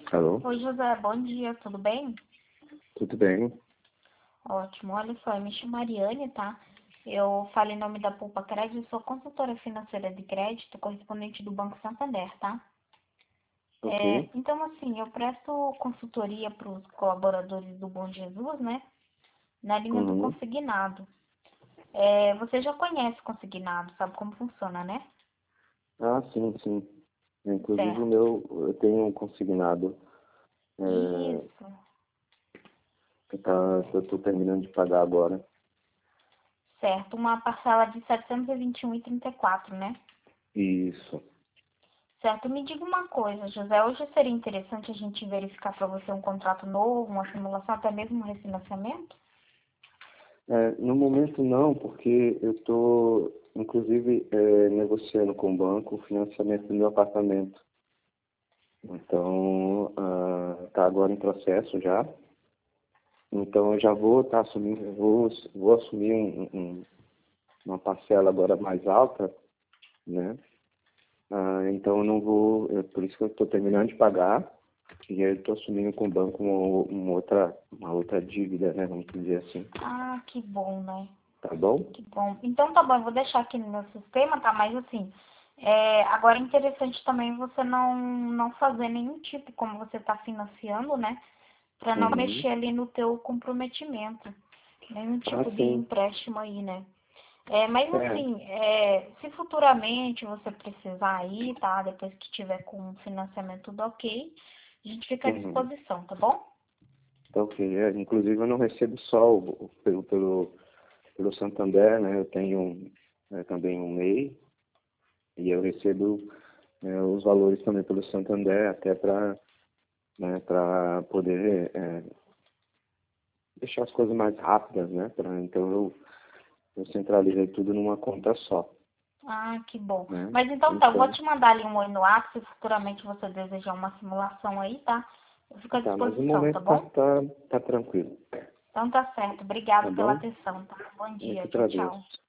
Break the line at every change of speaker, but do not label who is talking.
Alô?
Oi, José, bom dia, tudo bem?
Tudo bem?
Ótimo, olha só, eu me chamo Mariane, tá? Eu falo em nome da Poupa Crédito, sou consultora financeira de crédito, correspondente do Banco Santander, tá?
Ok.
Então, assim, eu presto consultoria para os colaboradores do Bom Jesus, né? Na linha do
Uhum.
consignado. Você já conhece consignado, sabe como funciona, né?
Ah, sim, sim. Inclusive o
Certo.
meu, eu tenho um consignado
Isso,
que eu estou terminando de pagar agora.
certo. Uma parcela de 721,34, né?
Isso.
Certo, me diga uma coisa, José. Hoje seria interessante a gente verificar para você um contrato novo, uma simulação, até mesmo um refinanciamento?
No momento não, porque eu estou, inclusive, negociando com o banco o financiamento do meu apartamento. Então, está agora em processo já. Então, eu já vou estar assumindo, vou assumir uma parcela agora mais alta, né? Então eu não vou, por isso que eu estou terminando de pagar e aí eu estou assumindo com o banco uma outra dívida, né? Vamos dizer assim.
Ah, que bom, né?
Tá bom?
Que bom. Então tá bom, eu vou deixar aqui no meu sistema, tá? Mas assim, agora é interessante também você não fazer nenhum tipo, como você está financiando, né? Para não
Uhum.
mexer ali no teu comprometimento. Nenhum
Ah,
tipo de
sim.
empréstimo aí, né? Mas
É.
assim, se futuramente você precisar aí, tá? Depois que tiver com o financiamento tudo ok, a gente fica à
Uhum.
disposição, tá bom?
Tá ok. Inclusive eu não recebo só pelo Santander, né? Eu tenho também um MEI e eu recebo os valores também pelo Santander, até para poder deixar as coisas mais rápidas, né? Então eu centralizei tudo numa conta só,
Ah, que bom.
né?
Mas então tá, eu vou
Então,
te mandar ali um oi no WhatsApp, se futuramente você desejar uma simulação aí, tá? Eu fico à
tá, mas no
disposição, tá
momento
bom?
tá tranquilo,
Então tá certo.
tá
Obrigado pela
bom?
atenção, tá? Bom
Eu
dia.
que
Tchau, tchau.
agradeço.